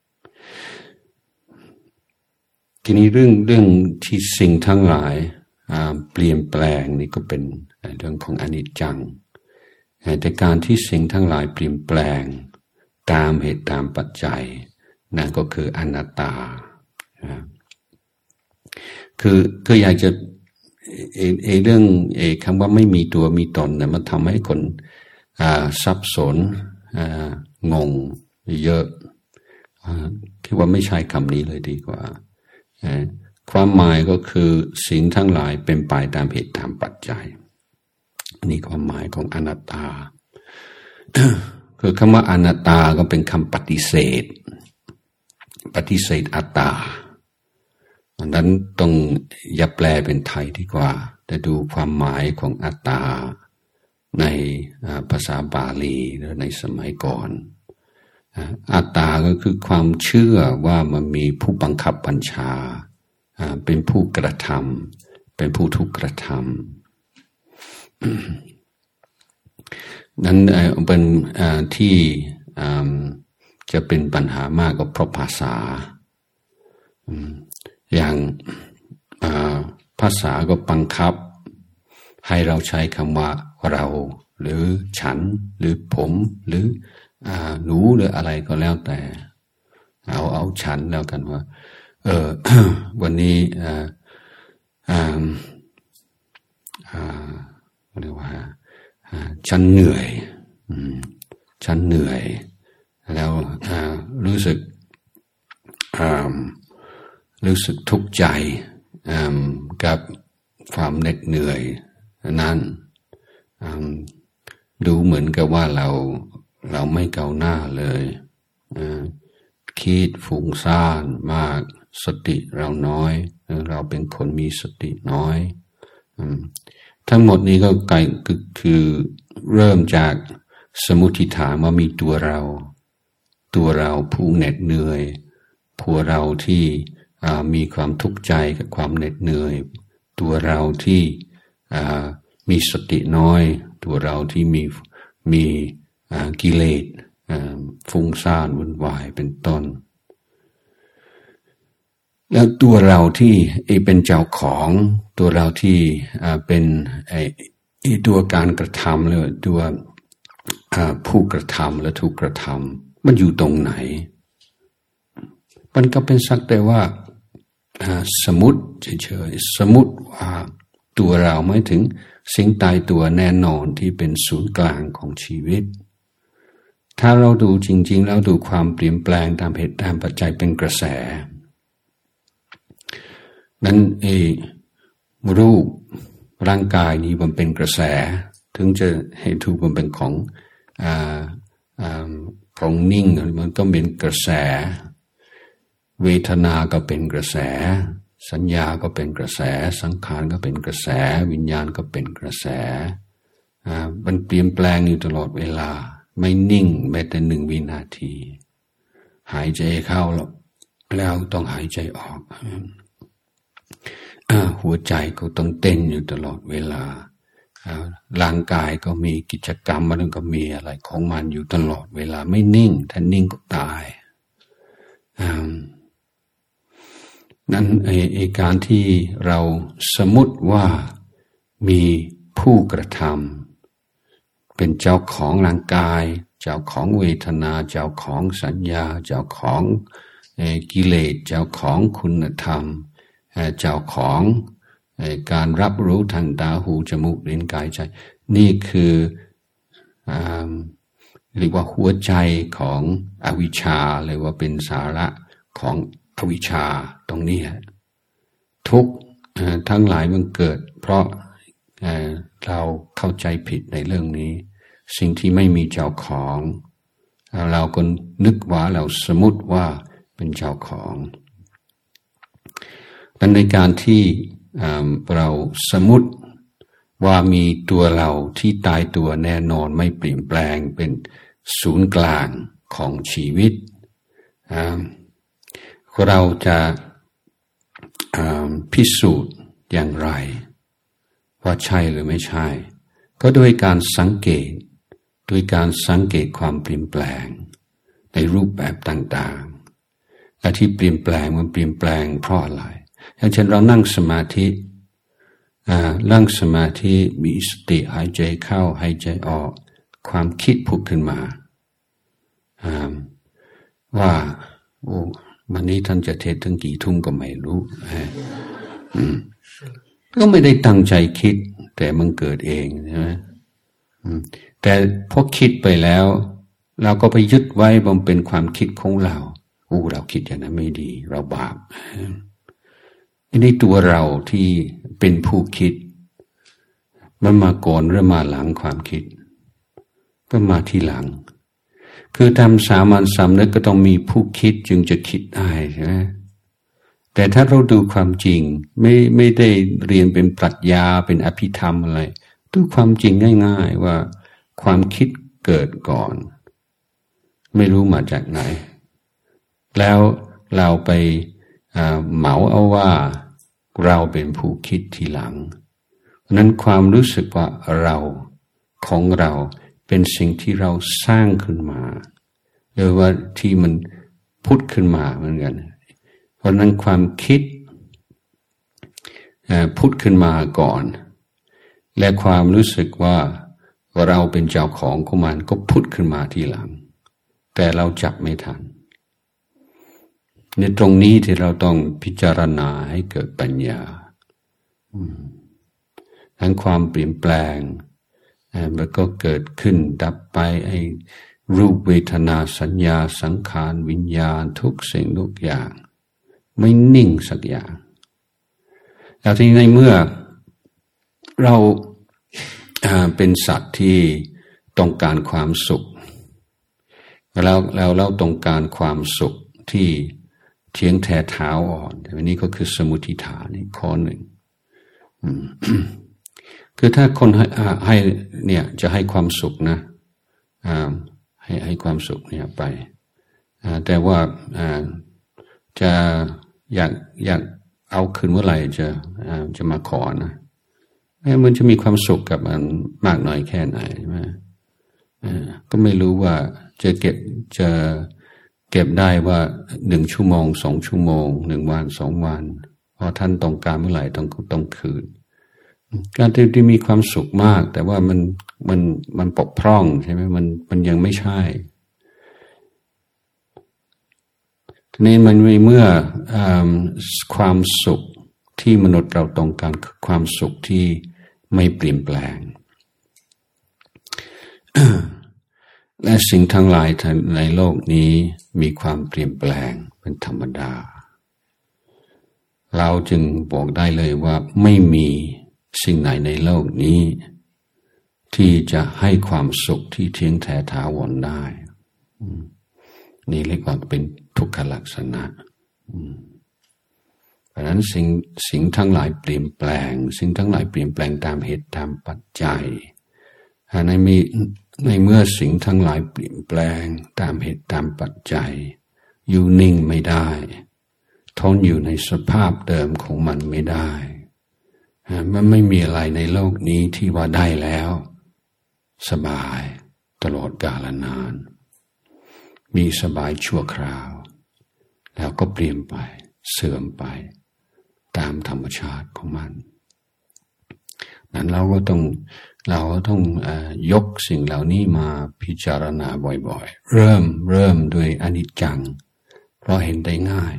Speaker 2: ทีนี้เรื่องที่สิ่งทั้งหลายเปลี่ยนแปลงนี่ก็เป็นเรื่องของอนิจจังแต่การที่สิ่งทั้งหลายเปลี่ยนแปลงตามเหตุตามปัจจัยนั่นก็คืออนัตตาคืออยากจะเรื่องคำว่าไม่มีตัวมีตนเนี่ยมันทำให้คนสับสนงงเยอะคิดว่าไม่ใช่คำนี้เลยดีกว่าความหมายก็คือสิ่งทั้งหลายเป็นไปตามเหตุตามปัจจัยนี่ความหมายของอนัตตา คือคำว่าอนัตตาก็เป็นคำปฏิเสธอัตตาอันนั้นต้องอย่าแปลเป็นไทยดีกว่าแต่ดูความหมายของอัตตาในภาษาบาลีหรือในสมัยก่อนอัตตาก็คือความเชื่อว่ามันมีผู้บังคับบัญชาเป็นผู้กระทำเป็นผู้ถูกกระทำนั้นเป็นที่จะเป็นปัญหามากก็เพราะภาษาอย่างภาษาก็บังคับให้เราใช้คำว่าเราหรือฉันหรือผมหรือหนูหรืออะไรก็แล้วแต่เอาฉันแล้วกันว่าวันนี้เรียกว่าฉันเหนื่อยแล้วรู้สึกทุกข์ใจกับความเหน็ดเหนื่อยนั้นดูเหมือนกับว่าเราไม่ก้าวหน้าเลยคิดฟุ้งซ่านมากสติเราน้อยเราเป็นคนมีสติน้อยทั้งหมดนี้ก็คือเริ่มจากสมมุติฐานว่ามีตัวเราผู้เหน็ดเหนื่อยผู้เราที่มีความทุกข์ใจกับความเหน็ดเหนื่อยตัวเราที่มีสติน้อยตัวเราที่มีกิเลสฟุ้งซ่านวุ่นวายเป็นต้นแล้วตัวเราที่เป็นเจ้าของตัวเราที่เป็นตัวการกระทำหรือตัวผู้กระทำและถูกกระทำมันอยู่ตรงไหนมันก็เป็นสักแต่ว่าสมมุติเฉยๆสมมุติว่าตัวเราไม่ถึงสิ่งตายตัวแน่นอนที่เป็นศูนย์กลางของชีวิตถ้าเราดูจริงๆแล้วดูความเปลี่ยนแปลงตามเหตุตามปัจจัยเป็นกระแสนั้นรูปร่างกายนี้มันเป็นกระแสถึงจะให้ถูกมันเป็นของนิ่งมันก็เป็นกระแสเวทนาก็เป็นกระแสสัญญาก็เป็นกระแสสังขารก็เป็นกระแสวิญญาณก็เป็นกระแสมันเปลี่ยนแปลงอยู่ตลอดเวลาไม่นิ่งแม้แต่1 วินาทีหายใจเข้าแล้วต้องหายใจออกหัวใจก็ต้องเต้นอยู่ตลอดเวลาร่างกายก็มีกิจกรรมมันก็มีอะไรของมันอยู่ตลอดเวลาไม่นิ่งถ้านิ่งก็ตายนั้นการที่เราสมมุติว่ามีผู้กระทำเป็นเจ้าของร่างกายเจ้าของเวทนาเจ้าของสัญญาเจ้าของกิเลสเจ้าของคุณธรรมเจ้าของการรับรู้ทางตาหูจมูกลิ้นกายใจนี่คือเรียกว่าหัวใจของอวิชชาเลยว่าเป็นสาระของอวิชชาตรงนี้ทุกทั้งหลายมันเกิดเพราะเราเข้าใจผิดในเรื่องนี้สิ่งที่ไม่มีเจ้าของเราก็นึกว่าเราสมมุติว่าเป็นเจ้าของดังในการที่เราสมมุติว่ามีตัวเราที่ตายตัวแน่นอนไม่เปลี่ยนแปลงเป็นศูนย์กลางของชีวิตเราจะพิสูจน์อย่างไรว่าใช่หรือไม่ใช่ก็โดยการสังเกตความเปลี่ยนแปลงในรูปแบบต่างๆและที่เปลี่ยนแปลงมันเปลี่ยนแปลงเพราะอะไรอย่างเช่นเรานั่งสมาธิมีสติหายใจเข้าหายใจออกความคิดผุดขึ้นมาว่าโอ้วันนี้ท่านจะเทศน์ถึงกี่ทุ่มก็ไม่รู้ก็ไม่ได้ตั้งใจคิดแต่มันเกิดเองใช่ไหมแต่พอคิดไปแล้วเราก็ไปยึดไว้ว่าเป็นความคิดของเราเราคิดอย่างนั้นไม่ดีเราบาปอันนี้ตัวเราที่เป็นผู้คิดมันมาก่อนหรือมาหลังความคิดก็มาทีหลังคือทำสามัญสำนึกก็ต้องมีผู้คิดจึงจะคิดได้ใช่ไหมแต่ถ้าเราดูความจริงไม่ได้เรียนเป็นปรัชญาเป็นอภิธรรมอะไรดูความจริงง่ายๆว่าความคิดเกิดก่อนไม่รู้มาจากไหนแล้วเราไปเหมาเอาว่าเราเป็นผู้คิดทีหลังเพราะนั้นความรู้สึกว่าเราของเราเป็นสิ่งที่เราสร้างขึ้นมาหรือว่าที่มันพุทธขึ้นมาเหมือนกันเพราะนั้นความคิดพุทธขึ้นมาก่อนและความรู้สึกว่าเราเป็นเจ้าของมันก็พุทธขึ้นมาทีหลังแต่เราจับไม่ทันในตรงนี้ที่เราต้องพิจารณาให้เกิดปัญญาทั้งความเปลี่ยนแปลงมันก็เกิดขึ้นดับไปรูปเวทนาสัญญาสังขารวิญญาณทุกสิ่งทุกอย่างไม่นิ่งสักอย่างแล้วที่ในเมื่อเราเป็นสัตว์ที่ต้องการความสุขแล้วต้องการความสุขที่เที่ยงแท้เท้าอ่อนอันนี้ก็คือสมุทิฐานนี่ข้อหนึ่ง คือถ้าคนให้เนี่ยจะให้ความสุขนะให้ความสุขเนี่ยไปแต่ว่าจะอยากเอาคืนเมื่อไหร่จะมาขอนะมันจะมีความสุขกับมันมากน้อยแค่ไหนใช่ไหมก็ไม่รู้ว่าจะเก็บได้ว่า1 ชั่วโมง2 ชั่วโมง1 วัน2 วันพอท่านต้องการเมื่อไหร่ต้องคืนการที่มีความสุขมากแต่ว่ามันปกพร่องใช่ไหมมันยังไม่ใช่ทีนี้มันมีเมื่อความสุขที่มนุษย์เราต้องการคือความสุขที่ไม่เปลี่ยนแปลง และสิ่งทั้งหลายในโลกนี้มีความเปลี่ยนแปลงเป็นธรรมดาเราจึงบอกได้เลยว่าไม่มีสิ่งไหนในโลกนี้ที่จะให้ความสุขที่เที่ยงแท้ถาวรได้นี่เรียกว่าเป็นทุกขลักษณะเพราะฉะนั้นสิ่งทั้งหลายเปลี่ยนแปลงสิ่งทั้งหลายเปลี่ยนแปลงตามเหตุตามปัจจัยในเมื่อสิ่งทั้งหลายเปลี่ยนแปลงตามเหตุตามปัจจัยอยู่นิ่งไม่ได้ทนอยู่ในสภาพเดิมของมันไม่ได้มันไม่มีอะไรในโลกนี้ที่ว่าได้แล้วสบายตลอดกาลนานมีสบายชั่วคราวแล้วก็เปลี่ยนไปเสื่อมไปตามธรรมชาติของมันนั้นเราก็ต้องยกสิ่งเหล่านี้มาพิจารณาบ่อยๆเริ่มด้วยอนิจจังเพราะเห็นได้ง่าย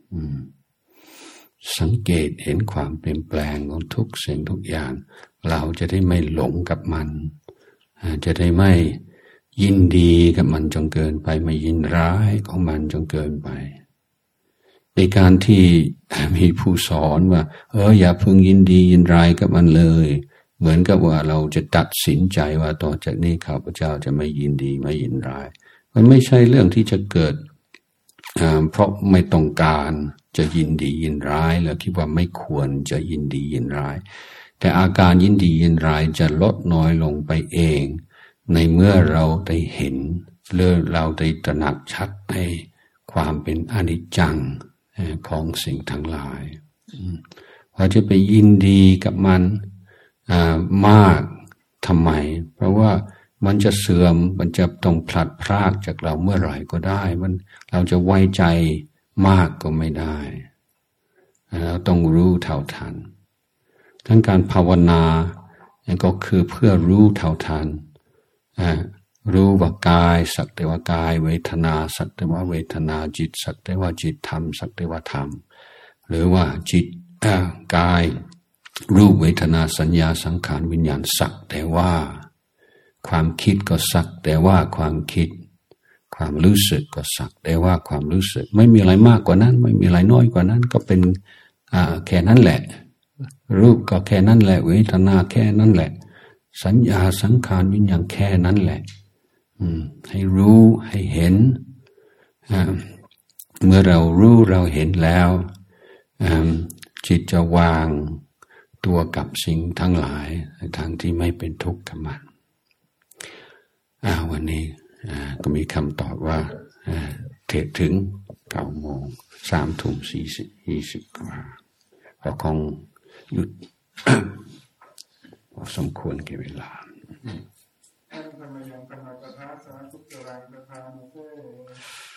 Speaker 2: สังเกตเห็นความเปลี่ยนแปลงของทุกสิ่งทุกอย่างเราจะได้ไม่หลงกับมันจะได้ไม่ยินดีกับมันจนเกินไปไม่ยินร้ายของมันจนเกินไปในการที่มีผู้สอนว่าอย่าพึงยินดียินร้ายกับมันเลยเหมือนกับว่าเราจะตัดสินใจว่าต่อจากนี้ข้าพเจ้าจะไม่ยินดีไม่ยินร้ายมันไม่ใช่เรื่องที่จะเกิดเพราะไม่ต้องการจะยินดียินร้ายแล้วคิดว่าไม่ควรจะยินดียินร้ายแต่อาการยินดียินร้ายจะลดน้อยลงไปเองในเมื่อเราได้เห็นหรือเราได้ตระหนักชัดในความเป็นอนิจจังของสิ่งทั้งหลายเราจะไปยินดีกับมันมากทำไมเพราะว่ามันจะเสื่อมมันจะต้องพลัดพรากจากเราเมื่อไหร่ก็ได้เราจะไว้ใจมากก็ไม่ได้เราต้องรู้เท่าทันทั้งการภาวนาก็คือเพื่อรู้เท่าทันรู้ว่ากายสักแต่ว่ากายเวทนาสักแต่ว่าเวทนาจิตสักแต่ว่าจิตธรรมสักแต่ว่าธรรมหรือว่าจิตกายรูปเวทนาสัญญาสังขารวิญญาณสักแต่ว่าความคิดก็สักแต่ว่าความคิดความรู้สึกก็สักแต่ว่าความรู้สึกไม่มีอะไรมากกว่านั้นไม่มีอะไรน้อยกว่านั้นก็เป็นแค่นั้นแหละรูปก็แค่นั้นแหละเวทนาแค่นั้นแหละสัญญาสังขารวิญญาณแค่นั้นแหละให้รู้ให้เห็นเมื่อเรารู้เราเห็นแล้วจิตจะวางตัวกับสิ่งทั้งหลายในทางที่ไม่เป็นทุกข์กับมันวันนี้ก็มีคำตอบว่าเทศถึง9 โมง3 ทุ่ม 20 กว่าเราคงหยุด พอสมควรแก่เวลาธรรมยังปะหาปะทะสาธุกรังปะทามุโก